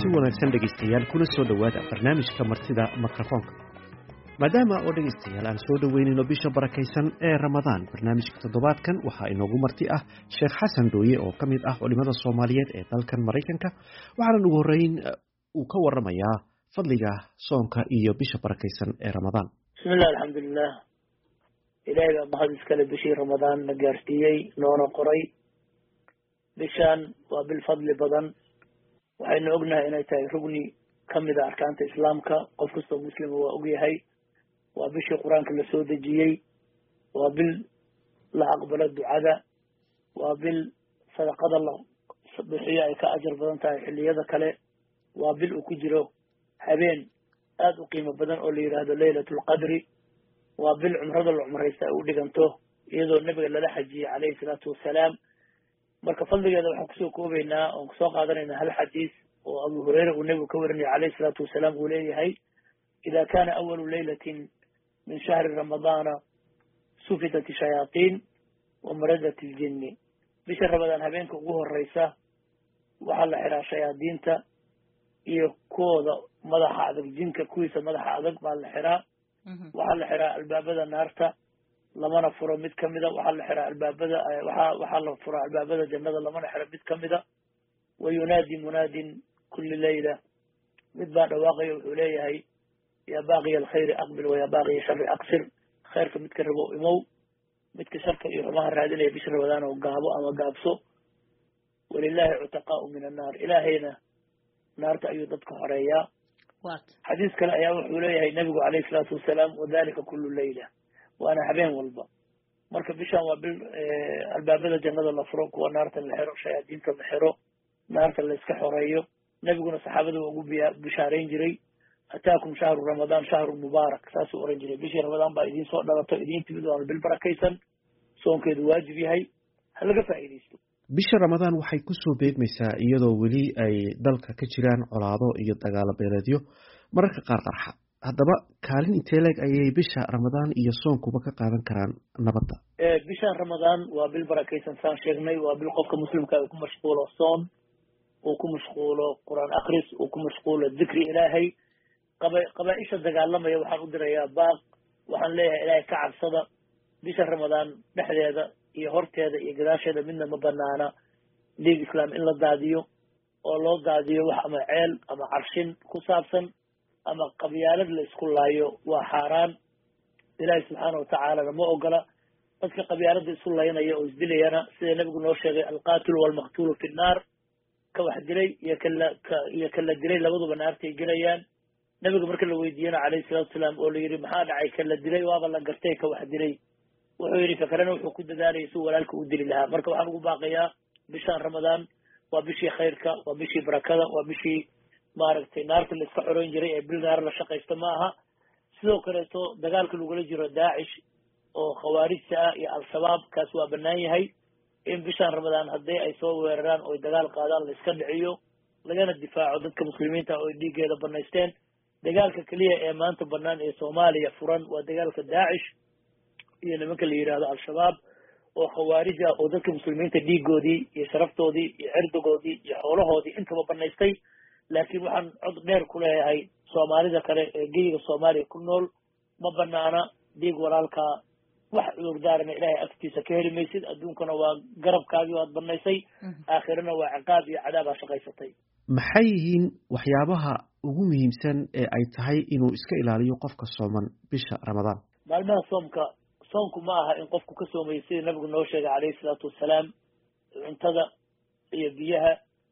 kulanti wanaagsan dhegaystayaal kuna soo dhowaada barnaamijka martida mikrofoonka maadaama oo dhegaystayaal aan soo dhoweynayno bisha barakaysan ee ramadaan barnaamijka toddobaadkan waxaa inoogu marti ah sheekh xasan dooye oo ka mid ah culimada soomaaliyeed ee dalkan maraykanka waxaana ugu horreyn uu ka waramayaa fadliga soonka iyo bisha barakaysan ee ramadaan bismillah alxamdulilah ilaahay baa mahad iskale bishii ramadaan na gaarsiiyey noona qoray bishaan waa bil fadli badan waxaynu ognahay inay tahay rugni kamid a arkaanta islaamka qof kastoo muslima waa ogyahay waa bishii qur-aanka la soo dejiyey waa bil la aqbalo ducada waa bil sadaqada la bixiyo ay ka ajar badan tahay xilliyada kale waa bil uu ku jiro habeen aada u qiimo badan oo la yidhaahdo laylatulqadri waa bil cumrada la cumraysta ay u dhiganto iyadoo nebiga lala xajiyey calayhi salaatu wassalaam marka fadligeeda waxaan kusoo koobaynaa oon kusoo qaadanaynaa hal xadiis oo abu hureyra uu nebigu ka warinaya calayhi salaatu wasalaam uu leeyahay ida kana awalu laylatin min shahri ramadaana sufitat shayaatiin wa maradat iljinni bisha ramadaan habeenka ugu horeysa waxaa la xiraa shayaadiinta iyo kuwooda madaxa adag jinka kuwiisa madaxa adag baa la xiraa waxaa la xiraa albaabada naarta lamana furo mid kamida waxaa la xiraa albaabada waxaa la furaa albaabada jannada lamana xiro mid kamida wa yunaadi munaadin kuli layla mid baa dhawaaqaya wuxuu leeyahay yaa baaqiya alkhayri aqbil wa yaa baaqiya shari aqsir khayrka midka rabo imow midka sharka iyo xumaha raadinaya bisha ramadaan oo gaabo ama gaabso walilahi cutaqaau min annaar ilaahayna naarta ayuu dadka xoreeyaa xadiis kale ayaa wuxuu leeyahay nabigu calayhi salaatu wasalaam wadalika kulu layla waana habeen walba marka bishaan waa bil albaabada jannada la furo kuwa naarta la xiro shayaadiinta la xiro naarta la iska xoreeyo nebiguna saxaabada waa ugu bishaarayn jiray ataakum shahru ramadaan shahru mubaarak saasuu oran jiray bishii ramadaan baa idiin soo dhalato idiin timid waana bil barakaysan soonkeedu waajib yahay ha laga faa'iidaysto bisha ramadaan waxay kusoo beegmaysaa iyadoo weli ay dalka ka jiraan colaado iyo dagaalo beeleedyo mararka qaar qarxa haddaba kaalin intee leeg ayay bisha ramadaan iyo soonkuba ka qaadan karaan nabadda bishaan ramadaan waa bil barakaysan saan sheegnay waa bil qofka muslimka uu ku mashquulo soon uu ku mashquulo qur-aan akris uu ku mashquulo dikri ilaahay qabaaisha dagaalamaya waxaan u dirayaa baaq waxaan leeyahay ilaahay ka cabsada bisha ramadaan dhexdeeda iyo horteeda iyo gadaasheeda midna ma banaana dhiig islaam in la daadiyo oo loo daadiyo wax ama ceel ama carshin ku saabsan ama qabyaalad la isku laayo waa xaaraan ilaahay subxaana watacaalana ma ogola dadka qabyaalada isu laynaya oo isdilayana sida nebigu noo sheegay alqaatilu walmaqtuulu fi nnaar ka wax dilay iyo kala dilay labaduba naartay gelayaan nebiga marka la weydiiyana calayhi salatu wasalaam oo la yidhi maxaa dhacay kala dilay waaba la gartay ka wax dilay wuxuu yidhi ka kalena wuxuu ku dadaalayay si walaalka u dili lahaa marka waxaan ugu baaqayaa bishaan ramadaan waa bishii khayrka waa bishii barakada waa bishii maaragtay naarta la iska xoroyn jiray ee bil naar la shaqaysta ma aha sidoo kaleeto dagaalka lagula jiro daacish oo khawaarijta ah iyo al-shabaab kaas waa banaan yahay in bishaan ramadaan haddii ay soo weeraraan oo dagaal qaadaan la iska dhiciyo lagana difaaco dadka muslimiinta oo dhiiggeeda banaysteen dagaalka keliya ee maanta banaan ee soomaaliya furan waa dagaalka daacish iyo nimanka la yidhaahdo al-shabaab oo khawaarij ah oo dadka muslimiinta dhiigoodii iyo sharaftoodii iyo cirdigoodii iyo xoolahoodii intaba banaystay laakiin waxaan cod dheer ku leeyahay soomaalida kale ee geyiga soomaaliya ku nool ma banaana dhiig walaalkaa wax cudurdaarana ilaahay agtiisa ka heli maysid adduunkana waa garabkaagii waad banaysay aakhirana waa ciqaab iyo cadaabaa shaqaysatay maxay yihiin waxyaabaha ugu muhiimsan ee ay tahay inuu iska ilaaliyo qofka sooman bisha ramadaan maalmaha soonku ma aha in qofku ka soomayo sida nabigu noo sheegay calayhi salaatu wassalaam cuntada iyo biyaha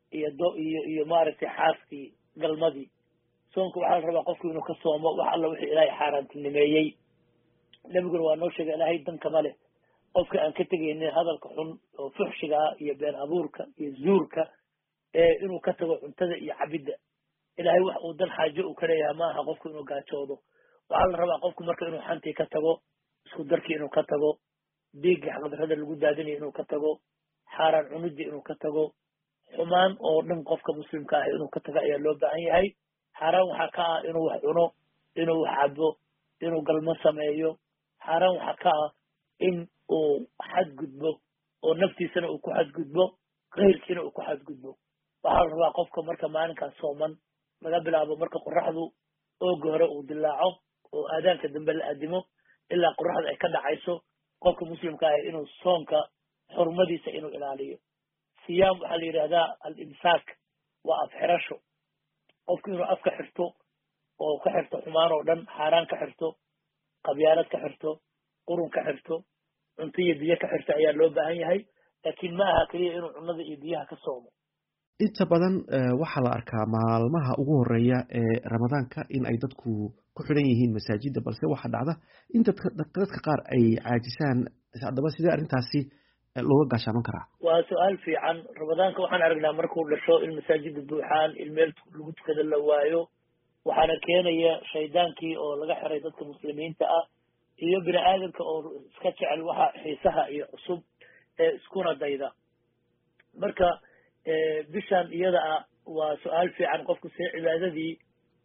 iyo maaragtay xaaskii galmadii soonka waxaa la rabaa qofku inuu ka soomo wax alla wixii ilaahay xaaraantinimeeyey nebiguna waa noo sheegay ilaahay dankama leh qofka aan ka tegaynin hadalka xun oo fuxshiga ah iyo been abuurka iyo zuurka inuu ka tago cuntada iyo cabidda ilaahay wax uu dan xaajo uu ka leeyahay ma aha qofku inuu gaajoodo waxaa la rabaa qofku marka inuu xantii ka tago isku darkii inuu ka tago dhiiggii xaqdarrada lagu daadinayo inuu ka tago xaaraan cunidii inuu ka tago xumaan oo dhan qofka muslimka ah inuu ka tago ayaa loo baahan yahay xaaraan waxaa ka ah inuu wax cuno inuu wax cabo inuu galmo sameeyo xaaraan waxaa ka ah in uu xadgudbo oo naftiisana uu ku xadgudbo keyrkiina uu ku xadgudbo waxaa la rabaa qofka marka maalinkaas sooman laga bilaabo marka qoraxdu ooga hore uu dilaaco oo aadaanka dambe la aadimo ilaa qoraxda ay ka dhacayso qofka muslimka ah inuu soonka xurmadiisa inuu ilaaliyo siyaam waxaa la yidhahdaa al-imsaak waa afxirasho qofku inuu afka xirto oo ka xirto xumaan oo dhan xaaraan ka xirto qabyaalad ka xirto qurun ka xirto cunto iyo biyo ka xirto ayaa loo baahan yahay laakiin ma aha keliya inuu cunnada iyo biyaha ka soomo inta badan waxaa la arkaa maalmaha ugu horeeya ee ramadaanka in ay dadku ku xidhan yihiin masaajidda balse waxaa dhacda in dadka qaar ay caajisaan haddaba sidee arrintaasi looga gaashaaman karaa waa su-aal fiican ramadaanka waxaan aragnaa markuu dhasho in masaajidda buuxaan in meel lagu tukada la waayo waxaana keenaya shaydaankii oo laga xiray dadka muslimiinta ah iyo bini aadamka oo iska jecel waxa xiisaha iyo cusub ee iskuna dayda marka bishan iyada ah waa su-aal fiican qofku see cibaadadii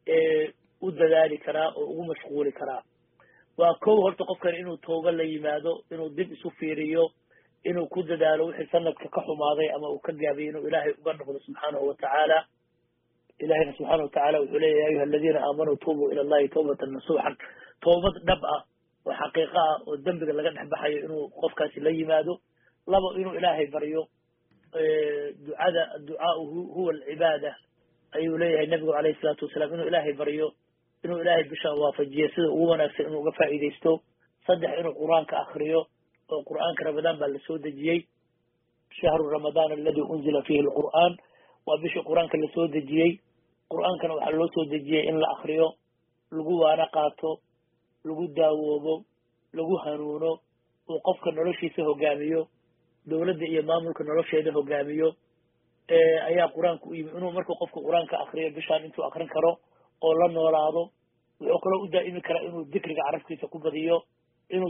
u dadaali karaa oo ugu mashquuli karaa waa kow horta qofkan inuu tooba la yimaado inuu dib isu fiiriyo inuu ku dadaalo wixii sanadka ka xumaaday ama uu ka gaabiyey inuu ilaahay uga noqdo subxaanahu watacaala ilahayna subxaana watacaala wuxuu leeyahy ya ayuha aladiina aamanuu tuubuu ila allahi tawbatan nasuuxan toobad dhab ah oo xaqiiqa ah oo dembiga laga dhex baxayo inuu qofkaasi la yimaado labo inuu ilaahay baryo ducada adducaau huwa alcibaada ayuu leeyahay nabigu calayhi salaatu wasalaam inuu ilaahay baryo inuu ilaahay bishaan waafajiyo sida ugu wanaagsan inuu uga faa'iidaysto saddex inuu qur-aanka akriyo oo qur'aanka ramadaan baa lasoo dejiyey shahru ramadaan aladi unzila fihi alqur'aan waa bishii qur-aanka lasoo dejiyey qur'aankana waxaa loo soo dejiyey in la akriyo lagu waana qaato lagu daawoobo lagu hanuuno uu qofka noloshiisa hogaamiyo dowladda iyo maamulka nolosheeda hogaamiyo ayaa qur-aanka u yimi inuu markuu qofka qur-aanka akriyo bishaan intuu akrin karo oo la noolaado wuxuu kaloo u daa'imi karaa inuu dikriga carabkiisa ku badiyo inuu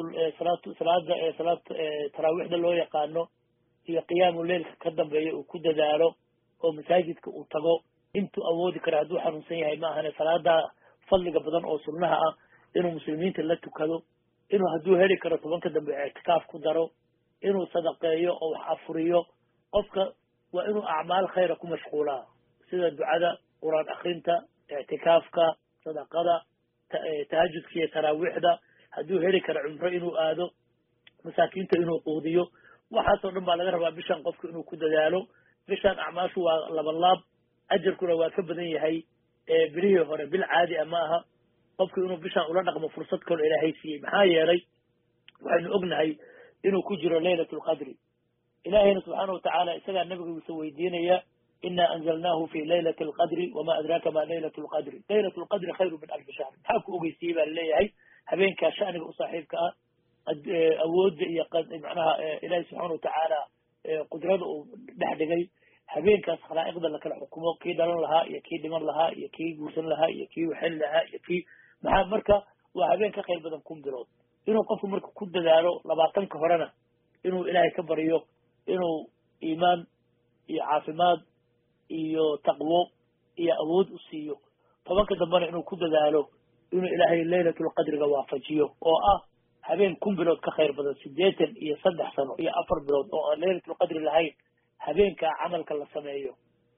salaada taraawiixda loo yaqaano iyo qiyaamu leilka ka dambeeya uu ku dadaalo oo masaajidka uu tago intuu awoodi kara hadduu xanuunsan yahay ma ahane salaada fadliga badan oo sunnaha ah inuu muslimiinta la tukado inuu hadduu heli karo tobanka dambe ictikaaf ku daro inuu sadaqeeyo oo wax afuriyo qofka waa inuu acmaal khayra ku mashquulaa sida ducada qur-aan akrinta ictikaafka sadaqada tahajudka iyo taraawiixda hadduu heli karo cumro inuu aado masaakiinta inuu quudiyo waxaasoo dhan baa laga rabaa bishaan qofka inuu ku dadaalo bishaan acmaashu waa labanlaab ajarkuna waa ka badan yahay bilihii hore bil caadi a ma aha qofku inuu bishaan ula dhaqmo fursad kaloo ilaahay siiyey maxaa yeelay waxaynu ognahay inuu ku jiro laylat lqadri ilaahayna subxaana watacaala isagaa nabigiisa weydiinaya ina anzalnaahu fi laylati alqadri wama adraaka ma laylat lqadri laylat lqadri khayru min alfi shahr maxaa ku ogeysiyey baa laleeyahay habeenkaa shaniga u saaxiibka ah awoodda iyo macnaha ilaahay subxaana watacaala qudrada uu dhex dhigay habeenkaas khalaa'iqda lakala xukumo kii dhalan lahaa iyo kii dhiman lahaa iyo kii guursan lahaa iyo kii waxeli lahaa iyo kii maxaa marka waa habeen ka khayr badan 1 bilood inuu qofku marka ku dadaalo 20ka horena inuu ilaahay ka baryo inuu iimaan iyo caafimaad iyo taqwo iyo awood u siiyo 10ka dambena inuu ku dadaalo inuu ilaahay laylatul qadriga waafajiyo oo ah habeen 1 bilood ka khayr badan 83 sano iyo 4 bilood oo aan laylatul qadri lahayn habeenka camalka la sameeyo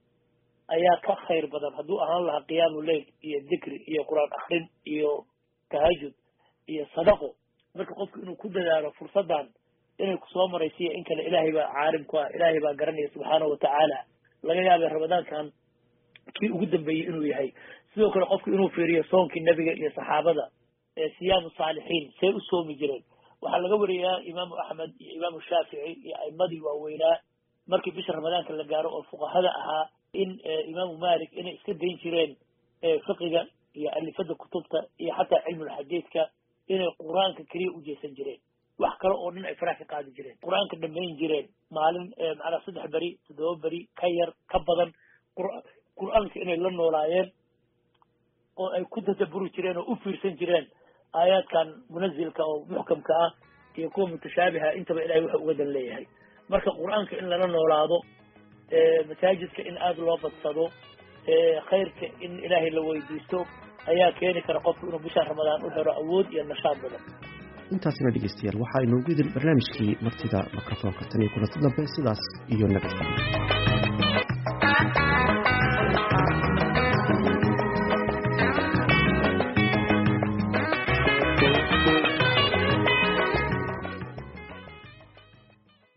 ayaa ka khayr badan hadduu ahaan lahaa qiyaamu leyl iyo dikri iyo quraan akhrin iyo tahajud iyo sadaqo marka qofku inuu ku dadaalo fursadan inay kusoo maraysiiyo in kale ilaahay baa caalim ku ah ilaahay baa garanaya subxaana watacaala laga yaabay ramadaankan kii ugu dambeeyey inuu yahay sidoo kale qofku inuu fiiriyo soonkii nebiga iyo saxaabada siyaamu saalixiin say u soomi jireen waxaa laga wariyaa imaamu axmed iyo imaamu shaafici iyo aimadii waaweynaa markii bisha ramadaanka la gaaro oo fuqahada ahaa in imaamu malik inay iska dayn jireen fiqiga iyo alifada kutubta iyo xataa cilmulxadiidka inay qur-aanka keliya u jeesan jireen wax kale oo dhan ay farax ka qaadi jireen qur-aanka dhamayn jireen maalin macnaa 3 beri 7 beri ka yar ka badan qur-aanka inay la noolaayeen oo ay ku tadabburi jireen oo u fiirsan jireen aayaadkan munazilka oo muxkamka ah iyo kuwa mutashaabiha intaba ilaahay wuxuu uga dan leeyahay marka qur-aanka in lala noolaado masaajidka in aad loo badsado khayrka in ilaahay la weydiisto ayaa keeni kara qofku inuu bisha ramadaan u helo awood iyo nashaad badan intaasina dhegeystayaal waxaa inoogu idin barnaamijkii martida mikrofoonka tan iyo kulanti dambe sidaas iyo nabadgelyo